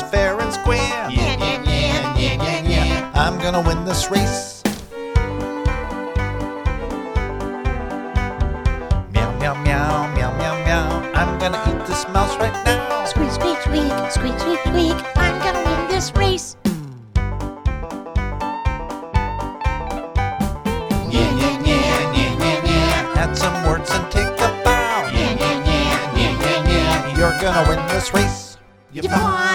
fair and square. Yeah, yeah, yeah, yeah, yeah, yeah. I'm gonna win this race. Meow, meow, meow, meow, meow, meow. I'm gonna eat this mouse right now. Squeak, squeak, squeak, squeak, squeak, squeak. I'm gonna win this race. Yeah, yeah, yeah, yeah, yeah, yeah. Add some words and take a bow. Yeah, yeah, yeah, yeah, yeah, yeah. You're gonna win this race. You won.